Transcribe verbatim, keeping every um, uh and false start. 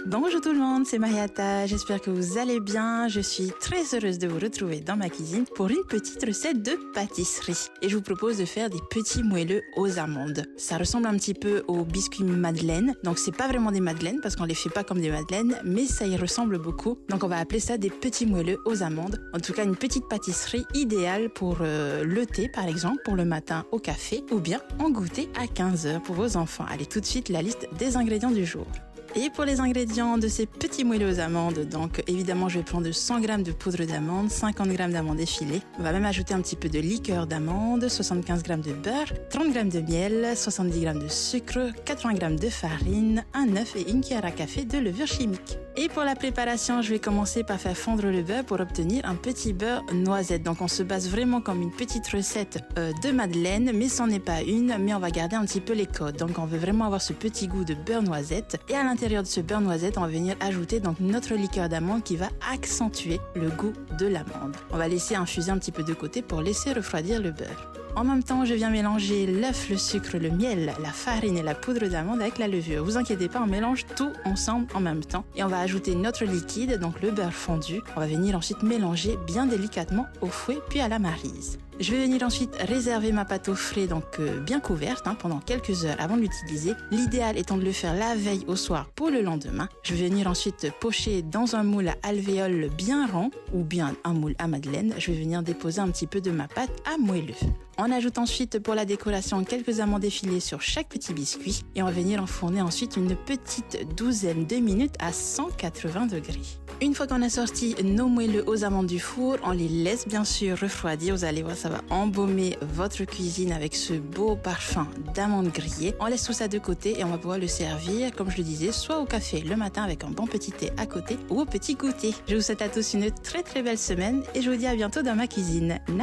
Bonjour tout le monde, c'est Mariata, j'espère que vous allez bien. Je suis très heureuse de vous retrouver dans ma cuisine pour une petite recette de pâtisserie. Et je vous propose de faire des petits moelleux aux amandes. Ça ressemble un petit peu aux biscuits madeleine, donc c'est pas vraiment des madeleines parce qu'on les fait pas comme des madeleines, mais ça y ressemble beaucoup. Donc on va appeler ça des petits moelleux aux amandes. En tout cas, une petite pâtisserie idéale pour euh, le thé par exemple, pour le matin au café, ou bien en goûter à quinze heures pour vos enfants. Allez, tout de suite la liste des ingrédients du jour. Et pour les ingrédients de ces petits moelleux aux amandes, donc évidemment je vais prendre cent grammes de poudre d'amande, cinquante grammes d'amandes effilées. On va même ajouter un petit peu de liqueur d'amande, soixante-quinze grammes de beurre, trente grammes de miel, soixante-dix grammes de sucre, quatre-vingts grammes de farine, un œuf et une cuillère à café de levure chimique. Et pour la préparation, je vais commencer par faire fondre le beurre pour obtenir un petit beurre noisette. Donc on se base vraiment comme une petite recette euh, de madeleine, mais c'en est pas une, mais on va garder un petit peu les codes. Donc on veut vraiment avoir ce petit goût de beurre noisette. Et à l'intérieur de ce beurre noisette, on va venir ajouter donc notre liqueur d'amande qui va accentuer le goût de l'amande. On va laisser infuser un petit peu de côté pour laisser refroidir le beurre. En même temps, je viens mélanger l'œuf, le sucre, le miel, la farine et la poudre d'amande avec la levure. Vous inquiétez pas, on mélange tout ensemble en même temps. Et on va ajouter notre liquide, donc le beurre fondu. On va venir ensuite mélanger bien délicatement au fouet puis à la maryse. Je vais venir ensuite réserver ma pâte au frais, donc euh, bien couverte, hein, pendant quelques heures avant de l'utiliser. L'idéal étant de le faire la veille au soir pour le lendemain. Je vais venir ensuite pocher dans un moule à alvéole bien rond ou bien un moule à madeleine. Je vais venir déposer un petit peu de ma pâte à moelleux. On ajoute ensuite pour la décoration quelques amandes effilées sur chaque petit biscuit et on va venir enfourner ensuite une petite douzaine de minutes à cent quatre-vingts degrés. Une fois qu'on a sorti nos moelleux aux amandes du four, on les laisse bien sûr refroidir. Vous allez voir, ça va embaumer votre cuisine avec ce beau parfum d'amandes grillées. On laisse tout ça de côté et on va pouvoir le servir, comme je le disais, soit au café le matin avec un bon petit thé à côté ou au petit goûter. Je vous souhaite à tous une très très belle semaine et je vous dis à bientôt dans ma cuisine.